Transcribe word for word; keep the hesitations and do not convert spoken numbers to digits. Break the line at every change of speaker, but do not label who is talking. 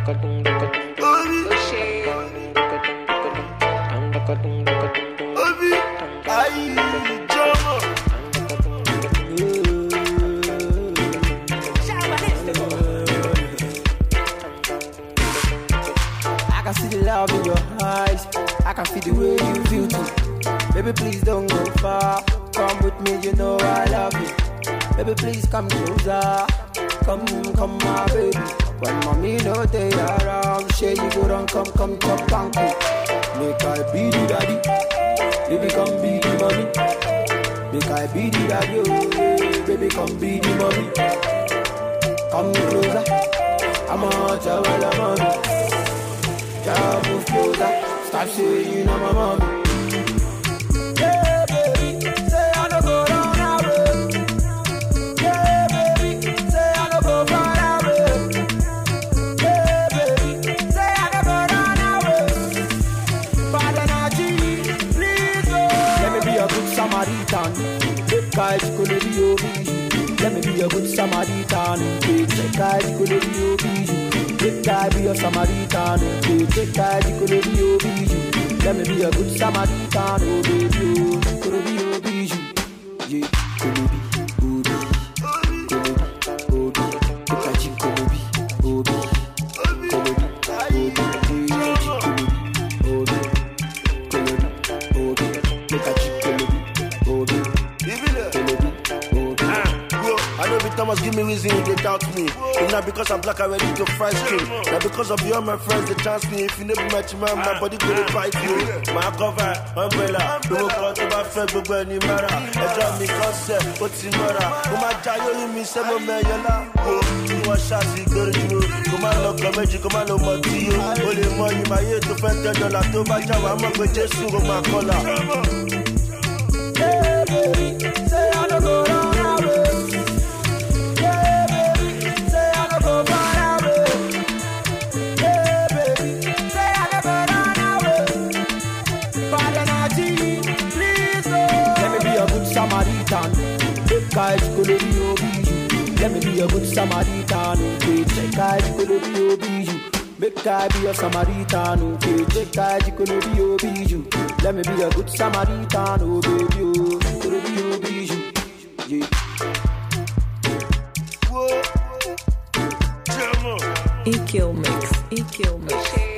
can see the love in your eyes. I can feel the way you feel too. Baby, please don't go far. Come with me, you know I love you. Baby, please come closer. Come, come, my baby. When mommy know they around, say you go run, come, come, come, come, come. Make I be the daddy. Baby, come be the mommy. Make I be the daddy. Oh, baby, come be the mommy. Come closer. I'm on your mommy. Yeah, move closer. Stop saying you know my mommy. Yeah, baby, say I don't go down that way. Yeah, baby, say I don't go far that way. Yeah, baby, say I don't go down that way. Father Naji, please go. Let me be a good Samaritan. Take guys, could be your Let me be a good Samaritan. Take guys, could be your Take guy be a Samaritan, take guy be could be your bijou. Let me be a good Samaritan, oh baby, oh, could be your bijou. Yeah, could be, oh be, could be, oh be, take a chick, could be, oh be, could be, oh be, take a chick, could be, oh be, could be, oh be, take a chick, could be, oh be, could be, oh be.
I know Victor must give me reason if they doubt me. It's not because I'm black, I ready to fry skin. Not because of you and my friends, they chance me. If you never met your man, my body could fight you. My cover, umbrella, the work out of my friend, but when you matter. I drive me concept, what's in matter? Come on, Jayo, you miss some of my yellow. You want shots, you go to you. Come on, look, come on, come on, look, to you. Only money, my year to find ten dollars. To my job, I'm going to just sue my collar.
Yeah, baby, say I don't go down that way. Samaritan, take guys could be your bijou. Let me be a good Samaritan, okay? Take guys could be your bijou. Make guy be a Samaritan, okay? Take guys could be your bijou. Let me be a good Samaritan, oh baby, oh, could be your bijou. Yeah.
E Q Mix, E Q Mix.